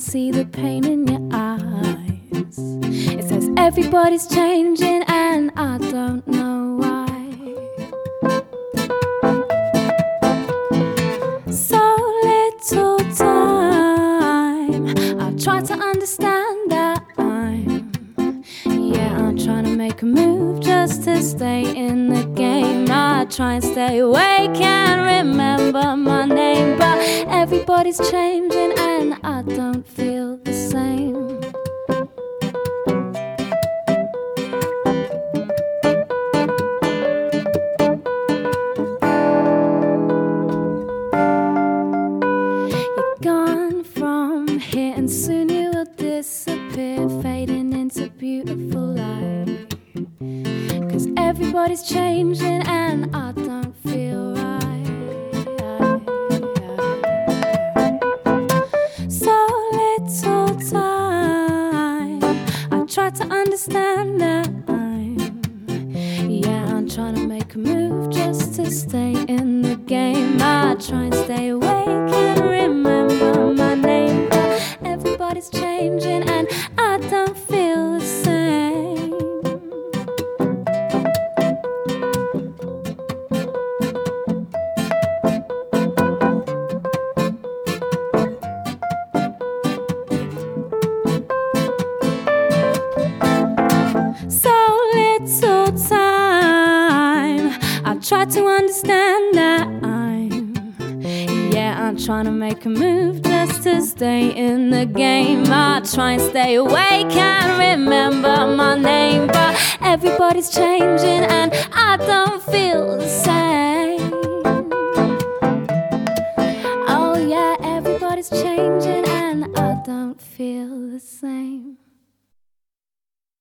see the pain in your eyes. It says everybody's changing and I don't know why. So little time, I try to understand that I'm trying to make a move just to stay in the game. I try and stay awake, can't remember my name, but everybody's changing and I don't feel the same. You're gone from here and soon you will disappear, fading into beautiful light. 'Cause everybody's changing and I don't feel right. So little time, I try to understand that I'm trying to make a move just to stay in the game. I try and stay awake, can't remember my name, but everybody's changing and I don't feel the same. So little time, I try to understand that I'm trying to make a move just to stay in the game. I try and stay awake, can't remember my name, but everybody's changing and I don't feel the